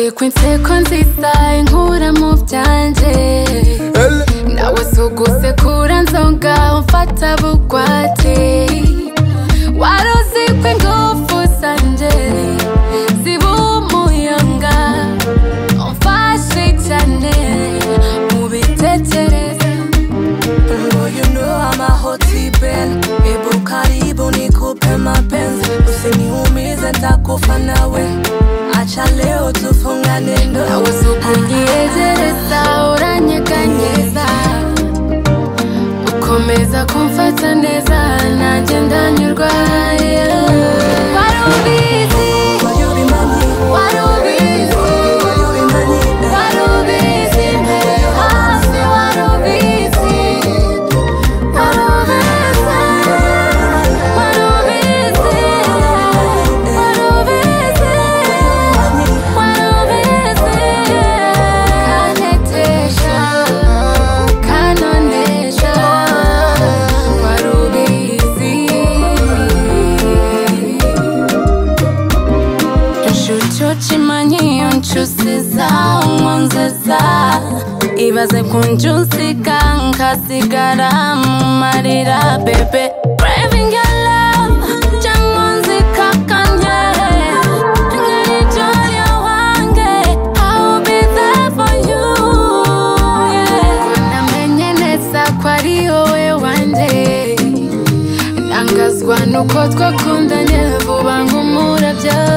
inseko nziza inkura mu byanje nawe sugusekura nzonga umfata bugwate waruzi ko ingufu zanje ziba umuyonga umfashe cyane mu bitekerezo. You know I'm a hot bell, ebu karibu nikupe mapenzi, usiniumize nitakufa nawe, acha leo tufungane ndoa. Nawe sukunyegereza uranyeganyeza, ukomeza kumfata neza nanjye ndanyurwa. Warubizi, warubizi, warubizi mbere hasi, warubizi, ibaze kunjusika nkasigara mu marira bebe. Craving your love cyangwa nzikakanye nkayijya wange, I'll be there for you, yeah. Namenye neza ko ari wowe wanjye, ntangazwa nuko twakundanye vuba nk'umurabyo.